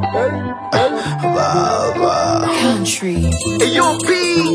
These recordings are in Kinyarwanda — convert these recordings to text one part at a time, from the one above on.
Baba. Country. AOP.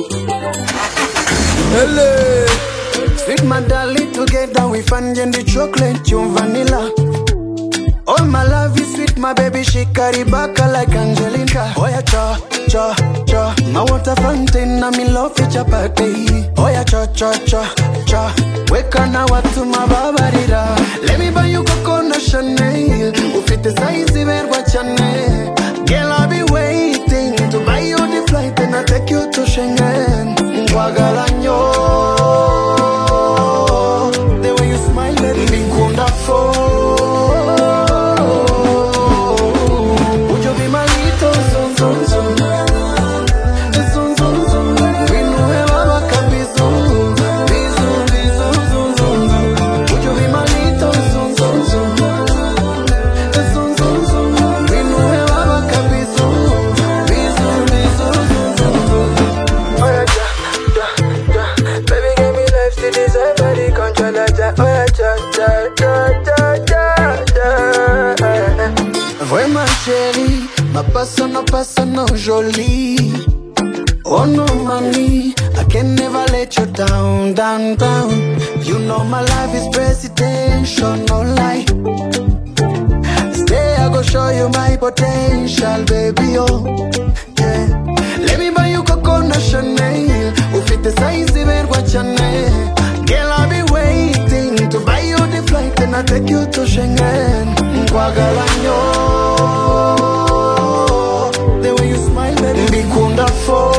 Hello. Sweet Madali together we find the chocolate, you vanilla. All my love is sweet, my baby, she carry back like Angelina. Oh yeah, cha, cha, cha. My water fountain, I'm in love with your party. Oh yeah, cha, cha, cha, cha. Wake up now to my babarira. Let me buy you Coco Chanel. Who fit the size, even what your name. Girl, I'll be waiting to buy you the flight and I take you to Schengen. Wagalanyo. The way you smile, baby, be wonderful. Vraiment chérie, ma personne jolie. Oh no money, I can never let you down, down, down. You know my life is presidential, no lie. Stay, I go show you my potential, baby, oh. Yeah. Let me buy you Coco Chanel. Who fit the size, even what your name. Girl, I'll be waiting to buy you the flight and I take you to Schengen. Wagalanyo. The way you smile, baby, be wonderful.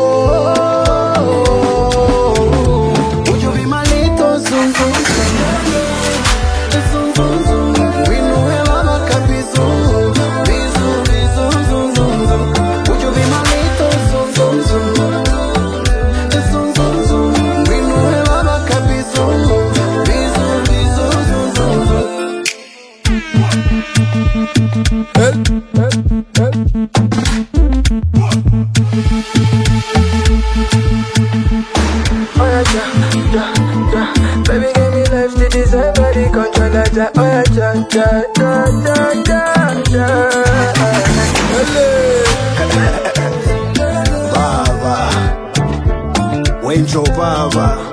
Would you be my little zoom, zoom, zoom? Zoom, zoom, zoom. We know where Mama can be zoom. Be zoom, zoom, zoom, zoom. Would you be my little zoom, zoom, zoom? Zoom, zoom, zoom. We know where Mama can be zoom. Be zoom, zoom, zoom, zoom. Oh yeah, ja, ja, ja. Baby, give me life, the design, body control, ja. Oh yeah, ja, ja, ja, ja, ja, ja. Baba, Wenjo Baba.